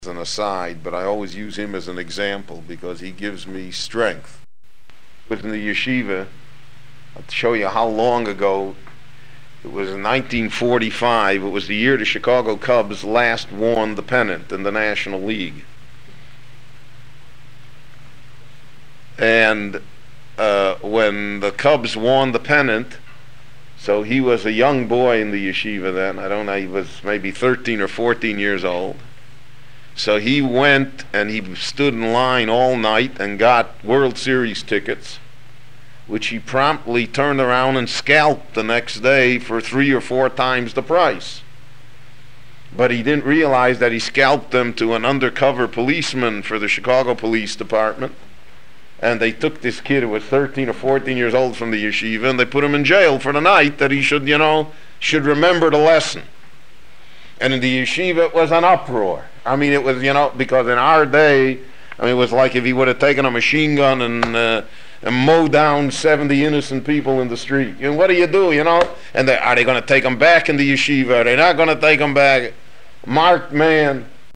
as an aside, but I always use him as an example because he gives me strength. Within the yeshiva, I'll show you how long ago. It was in 1945. It was the year the Chicago Cubs last won the pennant in the National League. And when the Cubs won the pennant, so he was a young boy in the yeshiva then. I don't know, he was maybe 13 or 14 years old. So he went and he stood in line all night and got World Series tickets, which he promptly turned around and scalped the next day for 3 or 4 times the price. But he didn't realize that he scalped them to an undercover policeman for the Chicago Police Department. And they took this kid who was 13 or 14 years old from the yeshiva and they put him in jail for the night, that he should remember the lesson. And in the yeshiva it was an uproar. I mean, it was, because in our day, it was like if he would have taken a machine gun and mowed down 70 innocent people in the street. And what do you do, And are they going to take them back in the yeshiva? Are they not going to take them back? Marked man.